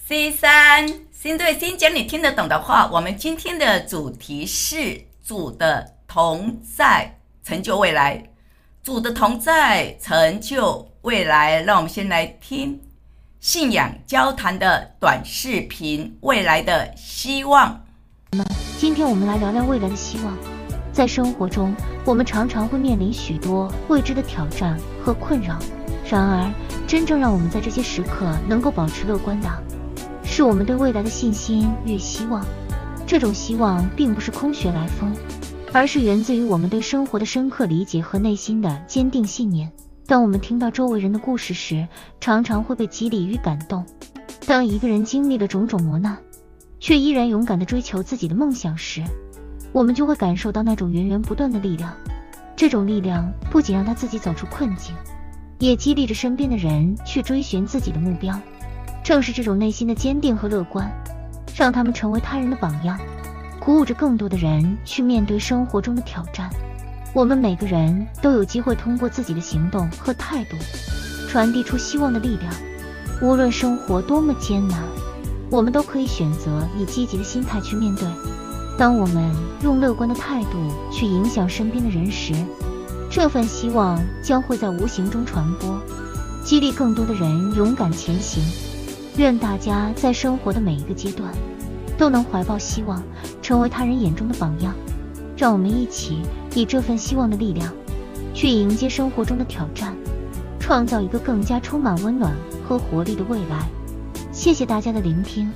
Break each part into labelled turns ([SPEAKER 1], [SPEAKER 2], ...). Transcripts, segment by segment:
[SPEAKER 1] C3心对心讲你听得懂的话，我们今天的主题是主的同在成就未来。主的同在成就未来，让我们先来听信仰交谈的短视频，未来的希望。
[SPEAKER 2] 今天我们来聊聊未来的希望。在生活中，我们常常会面临许多未知的挑战和困扰，然而真正让我们在这些时刻能够保持乐观的，是我们对未来的信心与希望。这种希望并不是空穴来风，而是源自于我们对生活的深刻理解和内心的坚定信念。当我们听到周围人的故事时，常常会被激励与感动。当一个人经历了种种磨难，却依然勇敢地追求自己的梦想时，我们就会感受到那种源源不断的力量。这种力量不仅让他自己走出困境，也激励着身边的人去追寻自己的目标。正是这种内心的坚定和乐观，让他们成为他人的榜样，鼓舞着更多的人去面对生活中的挑战。我们每个人都有机会通过自己的行动和态度，传递出希望的力量。无论生活多么艰难，我们都可以选择以积极的心态去面对。当我们用乐观的态度去影响身边的人时，这份希望将会在无形中传播，激励更多的人勇敢前行。愿大家在生活的每一个阶段都能怀抱希望，成为他人眼中的榜样。让我们一起以这份希望的力量去迎接生活中的挑战，创造一个更加充满温暖和活力的未来。谢谢大家的聆听。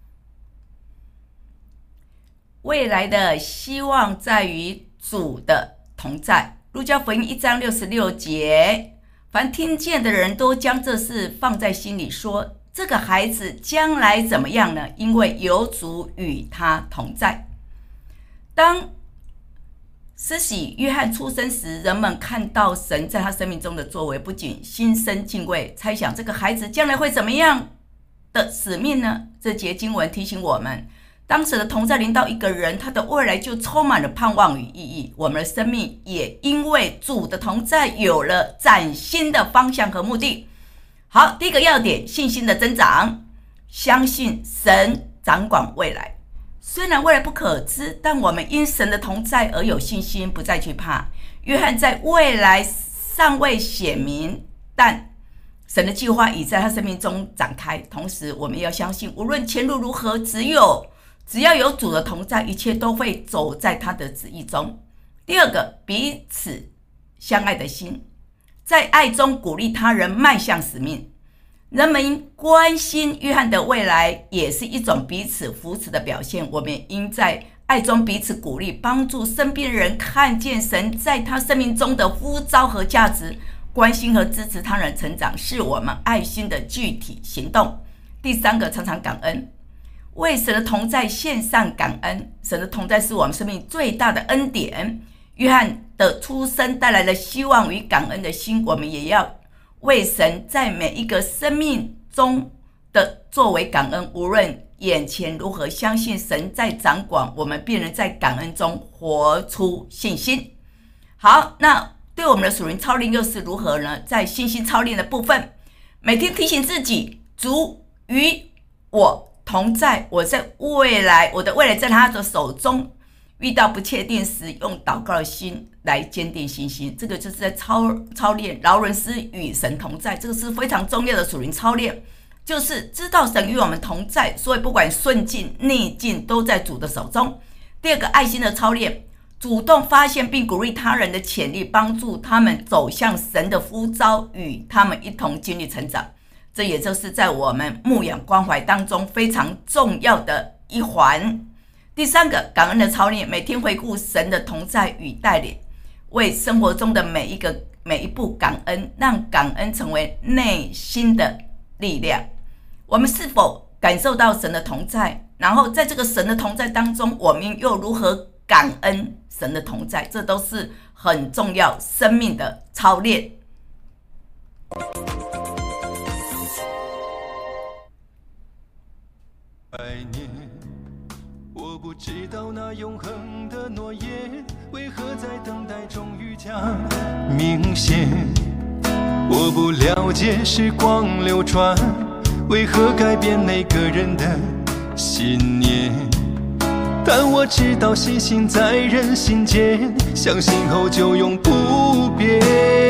[SPEAKER 1] 未来的希望在于主的同在。路加福音1章66节，凡听见的人都将这事放在心里，说这个孩子将来怎么样呢？因为有主与他同在。当施洗约翰出生时，人们看到神在他生命中的作为，不仅心生敬畏，猜想这个孩子将来会怎么样的使命呢？这节经文提醒我们，当时的同在临到一个人，他的未来就充满了盼望与意义。我们的生命也因为主的同在有了崭新的方向和目的。好，第一个要点，信心的增长，相信神掌管未来。虽然未来不可知，但我们因神的同在而有信心，不再惧怕。约翰在未来尚未显明，但神的计划已在他生命中展开。同时我们要相信，无论前路如何，只要有主的同在，一切都会走在他的旨意中。第二个，彼此相爱的心，在爱中鼓励他人迈向使命。人们关心约翰的未来，也是一种彼此扶持的表现。我们应在爱中彼此鼓励，帮助身边人看见神在他生命中的呼召和价值。关心和支持他人成长，是我们爱心的具体行动。第三个，常常感恩，为神的同在献上感恩。神的同在是我们生命最大的恩典。约翰的出生带来了希望与感恩的心，我们也要为神在每一个生命中的作为感恩。无论眼前如何，相信神在掌管，我们便能在感恩中活出信心。好，那对我们的属灵操练又是如何呢？在信心操练的部分，每天提醒自己，主与我同在，我的未来在他的手中。遇到不确定时，用祷告的心来坚定信心。这个就是在操练劳伦斯与神同在，这个是非常重要的属灵操练，就是知道神与我们同在，所以不管顺境逆境都在主的手中。第二个，爱心的操练，主动发现并鼓励他人的潜力，帮助他们走向神的呼召，与他们一同经历成长。这也就是在我们牧养关怀当中非常重要的一环。第三个，感恩的操练，每天回顾神的同在与带领，为生活中的每一步感恩，让感恩成为内心的力量。我们是否感受到神的同在？然后在这个神的同在当中，我们又如何感恩神的同在？这都是很重要生命的操练。
[SPEAKER 3] 我不知道那永恒的诺言为何在等待中愈加明显，我不了解时光流转为何改变每个人的信念？但我知道信心在人心间，相信后就永不变。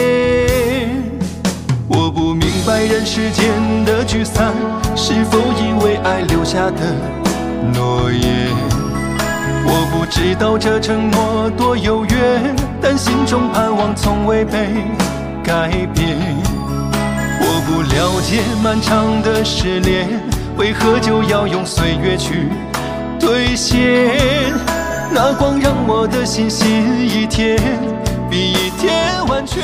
[SPEAKER 3] 我不明白人世间的聚散，是否因为爱留下的诺言？我不知道这承诺多遥远，但心中盼望从未被改变。我不了解漫长的失恋，为何就要用岁月去兑现？那光让我的信心一天比一天完全。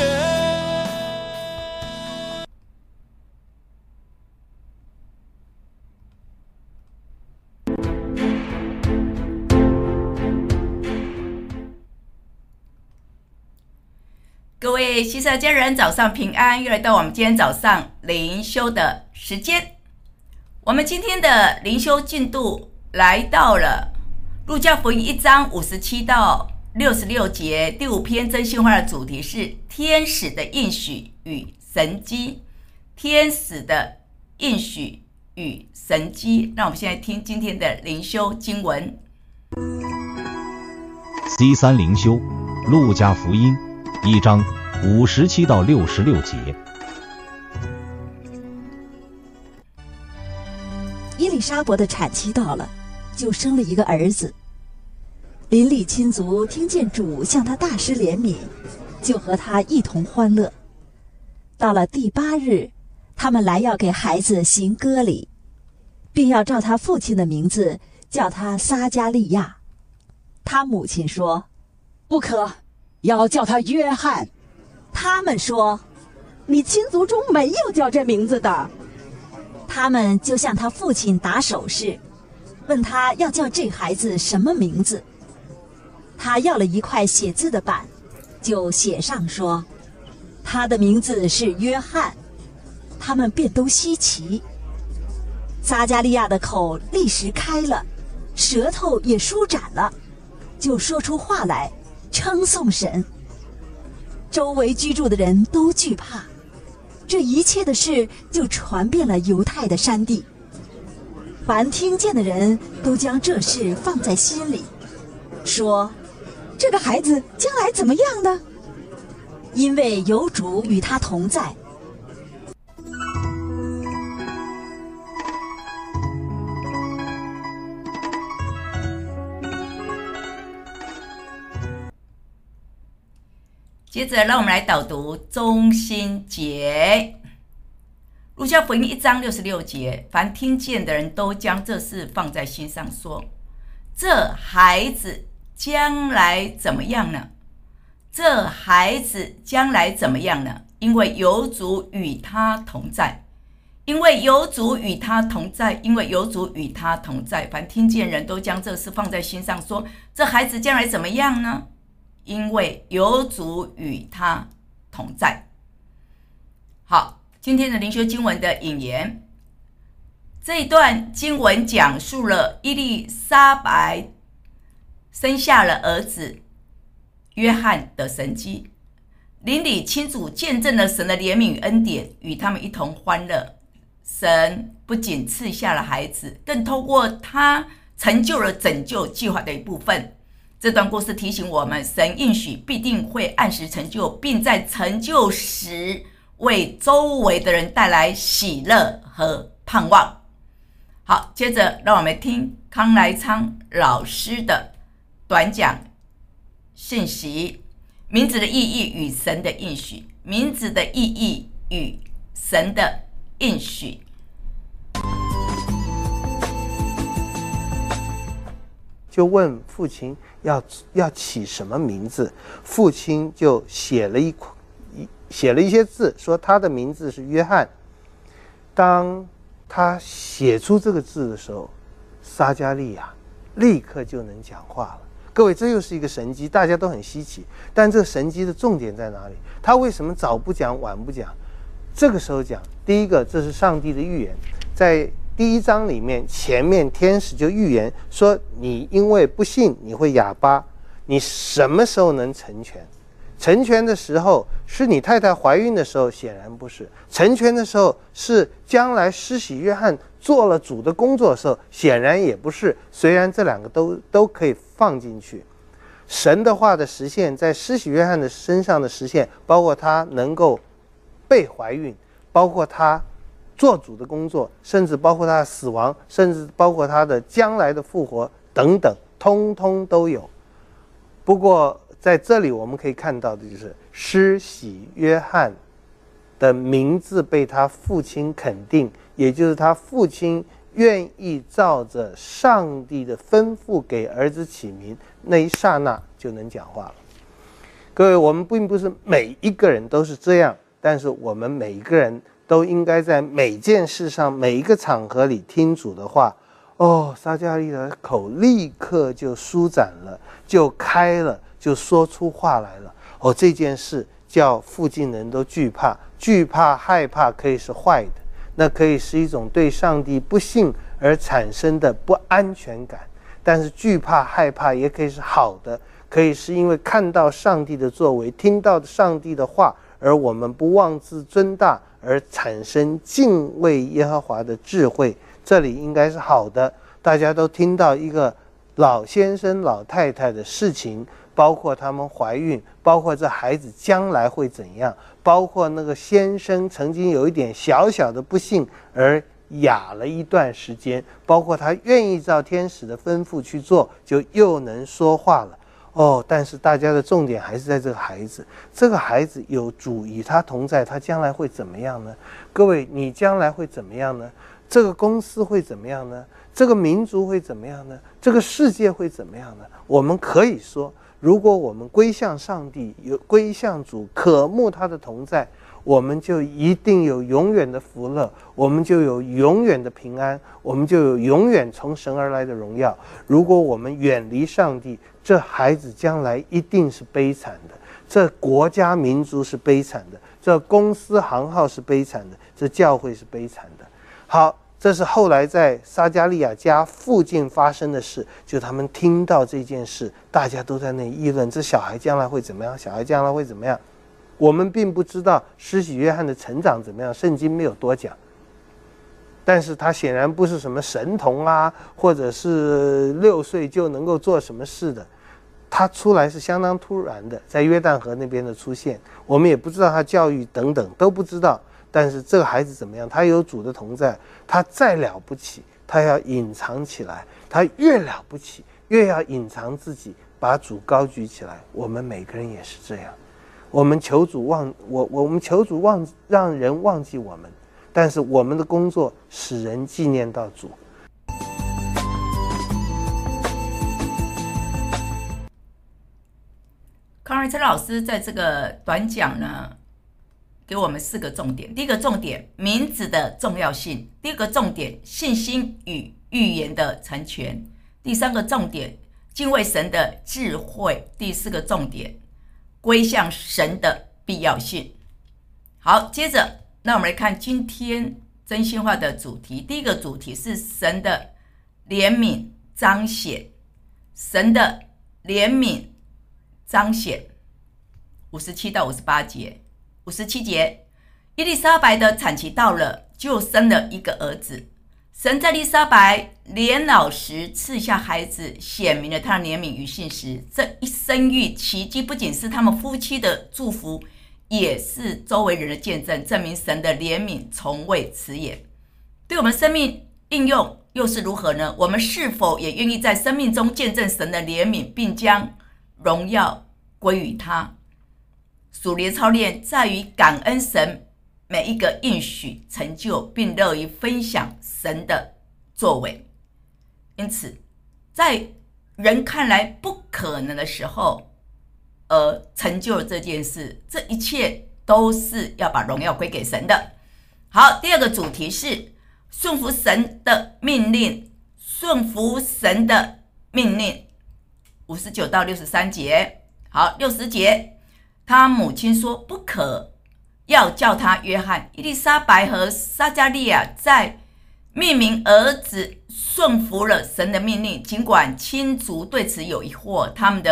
[SPEAKER 1] 各位西社家人，早上平安！又来到我们今天早上灵修的时间。我们今天的灵修进度来到了路加福音1章57到66节，第5篇真心话的主题是天使的应许与神迹。天使的应许与神迹。让我们现在听今天的灵修经文。
[SPEAKER 4] C3 灵修，路加福音1章57到66节。
[SPEAKER 5] 伊丽莎伯的产期到了，就生了一个儿子。邻里亲族听见主向他大施怜悯，就和他一同欢乐。到了第8日，他们来要给孩子行割礼，并要照他父亲的名字叫他撒加利亚。他母亲说：“
[SPEAKER 6] 不可，要叫他约翰。”
[SPEAKER 5] 他们说：“
[SPEAKER 6] 你亲族中没有叫这名字的。”
[SPEAKER 5] 他们就向他父亲打手势，问他要叫这孩子什么名字。他要了一块写字的板，就写上说：“他的名字是约翰。”他们便都稀奇。撒加利亚的口立时开了，舌头也舒展了，就说出话来，称颂神。周围居住的人都惧怕，这一切的事就传遍了犹太的山地。凡听见的人都将这事放在心里，说：“
[SPEAKER 6] 这个孩子将来怎么样呢？
[SPEAKER 5] 因为有主与他同在。”
[SPEAKER 1] 接着让我们来导读中心节。路加福音1章66节，凡听见的人都将这事放在心上，说：这孩子将来怎么样呢？这孩子将来怎么样呢？因为有主与他同在，因为有主与他同在，因为有主与他同在。凡听见人都将这事放在心上，说：这孩子将来怎么样呢？因为有主与他同在。好，今天的灵修经文的引言，这一段经文讲述了伊丽莎白生下了儿子约翰的神迹，邻里亲属见证了神的怜悯与恩典，与他们一同欢乐。神不仅赐下了孩子，更透过他成就了拯救计划的一部分。这段故事提醒我们，神应许必定会按时成就，并在成就时为周围的人带来喜乐和盼望。好，接着让我们听康来昌老师的短讲信息，名字的意义与神的应许。名字的意义与神的应许。
[SPEAKER 7] 就问父亲要起什么名字，父亲就写了一些字，说他的名字是约翰。当他写出这个字的时候，撒加利亚立刻就能讲话了。各位，这又是一个神迹，大家都很稀奇。但这个神迹的重点在哪里？他为什么早不讲晚不讲？这个时候讲，第一个，这是上帝的预言，在第1章里面，前面天使就预言说，你因为不信，你会哑巴，你什么时候能成全？ 成全的时候是你太太怀孕的时候，显然不是；成全的时候是将来施洗约翰做了主的工作的时候，显然也不是。虽然这两个都可以放进去，神的话的实现，在施洗约翰的身上的实现，包括他能够被怀孕，包括他做主的工作，甚至包括他的死亡，甚至包括他的将来的复活等等，通通都有。不过在这里我们可以看到的就是施洗约翰的名字被他父亲肯定，也就是他父亲愿意照着上帝的吩咐给儿子起名，那一刹那就能讲话了。各位，我们并不是每一个人都是这样，但是我们每一个人都应该在每件事上每一个场合里听主的话。撒迦利亚的口立刻就舒展了，就开了，就说出话来了。这件事叫附近人都惧怕，惧怕害怕可以是坏的，那可以是一种对上帝不信而产生的不安全感，但是惧怕害怕也可以是好的，可以是因为看到上帝的作为，听到上帝的话，而我们不妄自尊大，而产生敬畏耶和华的智慧，这里应该是好的。大家都听到一个老先生老太太的事情，包括他们怀孕，包括这孩子将来会怎样，包括那个先生曾经有一点小小的不幸而哑了一段时间，包括他愿意照天使的吩咐去做，就又能说话了。但是大家的重点还是在这个孩子，这个孩子有主与他同在，他将来会怎么样呢？各位，你将来会怎么样呢？这个公司会怎么样呢？这个民族会怎么样呢？这个世界会怎么样呢？我们可以说，如果我们归向上帝，归向主，渴慕他的同在，我们就一定有永远的福乐，我们就有永远的平安，我们就有永远从神而来的荣耀。如果我们远离上帝，这孩子将来一定是悲惨的，这国家民族是悲惨的，这公司行号是悲惨的，这教会是悲惨的。好，这是后来在撒迦利亚家附近发生的事，就他们听到这件事，大家都在那里议论，这小孩将来会怎么样，小孩将来会怎么样。我们并不知道施洗约翰的成长怎么样，圣经没有多讲，但是他显然不是什么神童啊，或者是6岁就能够做什么事的，他出来是相当突然的，在约旦河那边的出现，我们也不知道他教育等等都不知道。但是这个孩子怎么样？他有主的同在，他再了不起，他要隐藏起来，他越了不起，越要隐藏自己，把主高举起来。我们每个人也是这样，我们求主让人忘记我们，但是我们的工作使人纪念到主。
[SPEAKER 1] 康瑞琛老师在这个短讲呢，给我们4个重点。第一个重点，名字的重要性；第二个重点，信心与预言的成全；第3个重点，敬畏神的智慧；第4个重点，归向神的必要性。好，接着那我们来看今天真心话的主题。第一个主题是神的怜悯彰显，神的怜悯彰显，57到58节。57节，伊丽莎白的产期到了，就生了一个儿子。神在伊丽莎白年老时赐下孩子，显明了他的怜悯与信实。这一生育奇迹不仅是他们夫妻的祝福，也是周围人的见证，证明神的怜悯从未迟延。对我们生命应用又是如何呢？我们是否也愿意在生命中见证神的怜悯，并将荣耀归于他？属灵操练在于感恩神每一个应许成就，并乐于分享神的作为。因此，在人看来不可能的时候，而成就了这件事，这一切都是要把荣耀归给神的。好，第二个主题是顺服神的命令，顺服神的命令，59到63节。好，60节。他母亲说不可，要叫他约翰。伊丽莎白和撒迦利亚在命名儿子顺服了神的命令，尽管亲族对此有疑惑，他们的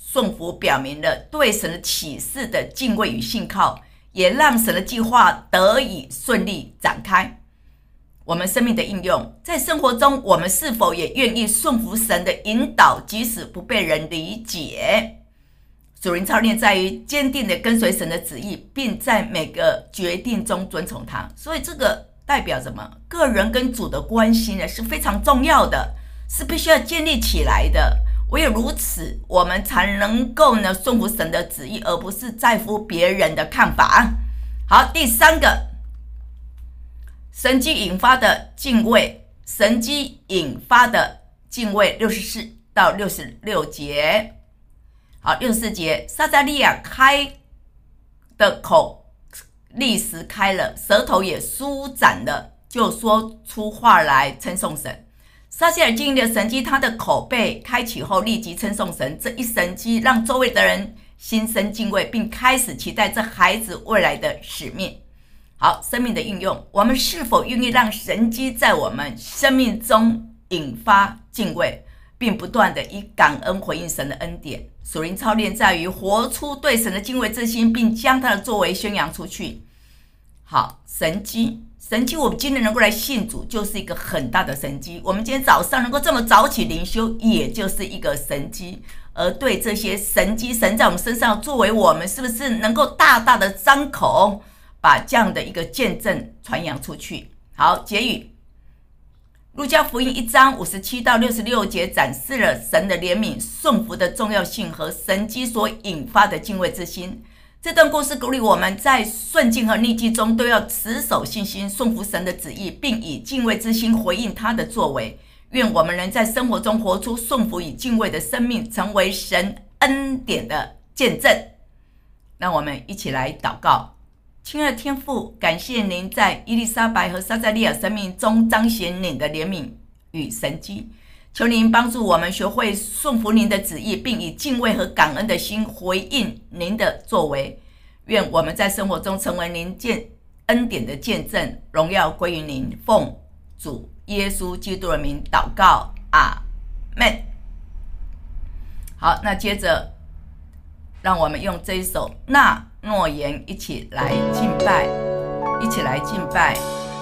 [SPEAKER 1] 顺服表明了对神的启示的敬畏与信靠，也让神的计划得以顺利展开。我们生命的应用，在生活中我们是否也愿意顺服神的引导，即使不被人理解？属灵操练在于坚定的跟随神的旨意，并在每个决定中遵从他。所以这个代表什么？个人跟主的关系呢是非常重要的，是必须要建立起来的。唯有如此，我们才能够呢顺服神的旨意，而不是在乎别人的看法。好，第三个，神迹引发的敬畏。神迹引发的敬畏，64到66节。好，64节，撒迦利亚开的口立时开了，舌头也舒展了，就说出话来称颂神。撒迦利亚经历的神迹，他的口被开启后立即称颂神。这一神迹让周围的人心生敬畏，并开始期待这孩子未来的使命。好，生命的应用，我们是否愿意让神迹在我们生命中引发敬畏，并不断的以感恩回应神的恩典？属灵操练在于活出对神的敬畏之心，并将他的作为宣扬出去。好，神迹我们今天能够来信主，就是一个很大的神迹。我们今天早上能够这么早起灵修，也就是一个神迹。而对这些神迹，神在我们身上作为，我们是不是能够大大的张口，把这样的一个见证传扬出去？好，结语。路加福音1章57到66节展示了神的怜悯、顺服的重要性和神迹所引发的敬畏之心。这段故事鼓励我们在顺境和逆境中都要持守信心，顺服神的旨意，并以敬畏之心回应他的作为。愿我们能在生活中活出顺服与敬畏的生命，成为神恩典的见证。让我们一起来祷告。亲爱的天父，感谢您在伊丽莎白和撒迦利亚生命中彰显您的怜悯与神迹，求您帮助我们学会顺服您的旨意，并以敬畏和感恩的心回应您的作为。愿我们在生活中成为您恩典的见证，荣耀归于您。奉主耶稣基督的名祷告，阿们。好，那接着让我们用这一首那诺言一起来敬拜，一起来敬拜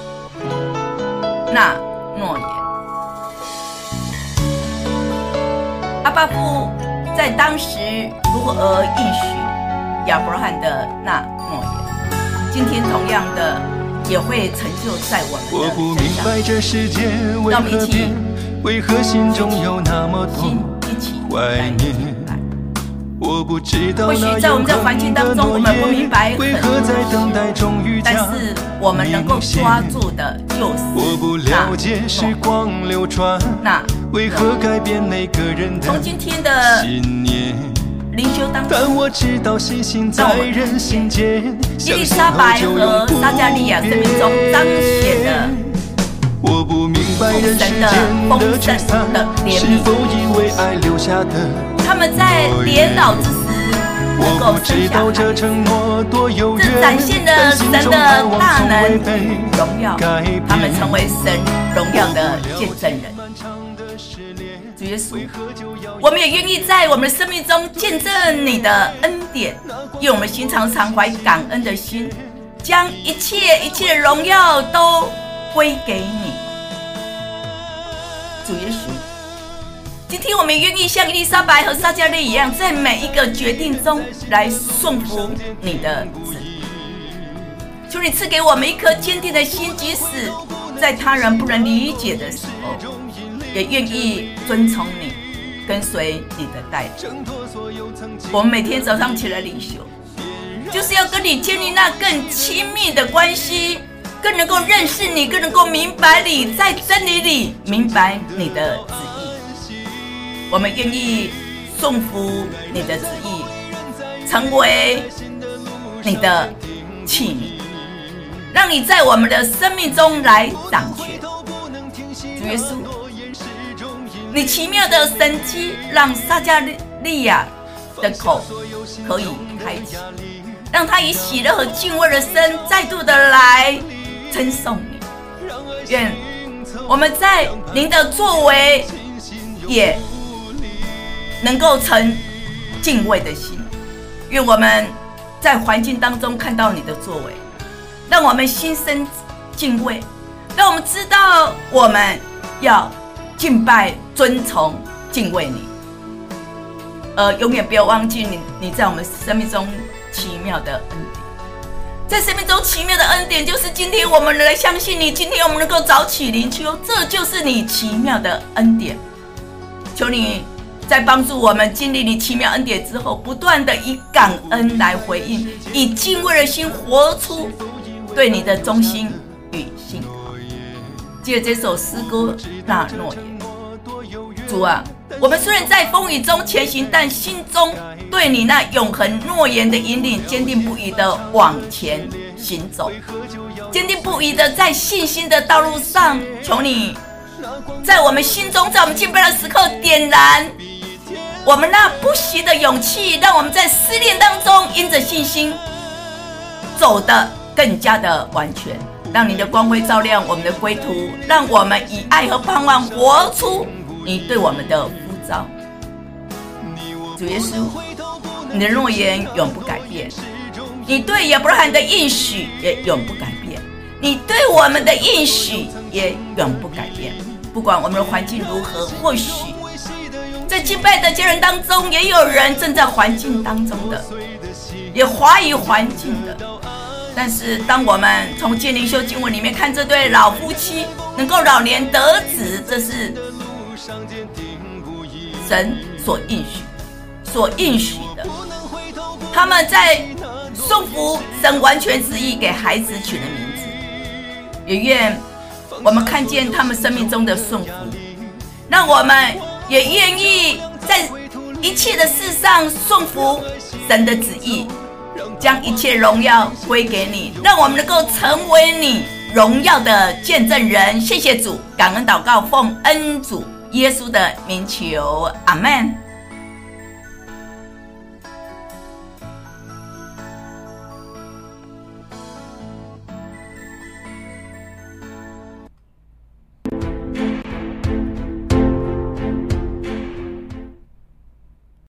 [SPEAKER 1] 那诺言。阿爸父在当时如何应许亚伯拉罕的那诺言，今天同样的也会成就在我们的身上。
[SPEAKER 3] 我不明白这世界为何变，为何心中有那么多怀念。我不知道那永恒的诺言为何在等待中遇见，
[SPEAKER 1] 但是我们能够抓住的就是
[SPEAKER 3] 我不了解时光流转，为何改变每个人的信念。
[SPEAKER 1] 灵修当中，
[SPEAKER 3] 但我知道信心在人心间，
[SPEAKER 1] 伊丽莎白和撒迦利亚生命中彰显了
[SPEAKER 3] 我不明白人世间的聚散，是否因为爱留下的
[SPEAKER 1] 他们在年老之时能够生下孩子，这展现了神的大能荣耀，他们成为神荣耀的见证人。主耶稣，我们也愿意在我们的生命中见证你的恩典，用我们心常怀感恩的心，将一切的荣耀都归给你。主耶稣，今天我们愿意像伊丽莎白和撒迦利一样，在每一个决定中来顺服你的旨意。求你赐给我们一颗坚定的心，即使在他人不能理解的时候，也愿意遵从你，跟随你的带领。我们每天早上起来灵修，就是要跟你建立那更亲密的关系，更能够认识你，更能够明白你，在真理里明白你的旨意。我们愿意顺服你的旨意，成为你的器皿，让你在我们的生命中来掌权。主耶稣，你奇妙的神迹让撒迦利亚的口可以开启，让他以喜乐和敬畏的声再度的来称颂你。愿我们在您的作为也能够成敬畏的心。愿我们在环境当中看到你的作为，让我们心生敬畏，让我们知道我们要敬拜、尊崇、敬畏你。永远不要忘记你在我们生命中奇妙的恩典。在生命中奇妙的恩典，就是今天我们来相信你，今天我们能够早起灵修，这就是你奇妙的恩典。求你在帮助我们经历你奇妙恩典之后，不断的以感恩来回应，以敬畏的心活出对你的忠心与信靠。借着这首诗歌那诺言，主啊，我们虽然在风雨中前行，但心中对你那永恒诺言的引领，坚定不移的往前行走，坚定不移的在信心的道路上。求你在我们心中，在我们敬拜的时刻点燃我们那不息的勇气，让我们在试炼当中因着信心走得更加的完全，让你的光辉照亮我们的归途，让我们以爱和盼望活出你对我们的呼召。主耶稣，你的诺言永不改变，你对亚伯拉罕的应许也永不改变，你对我们的应许也永不改变。不管我们的环境如何，或许在敬拜的家人当中，也有人正在环境当中的，也怀疑环境的。但是当我们从建灵修经文里面看这对老夫妻能够老年得子，这是神所应许的。他们在顺服神完全旨意，给孩子取了名字。也愿我们看见他们生命中的顺服，让我们也愿意在一切的事上顺服神的旨意，将一切荣耀归给你，让我们能够成为你荣耀的见证人。谢谢主，感恩祷告，奉恩主耶稣的名求，阿们。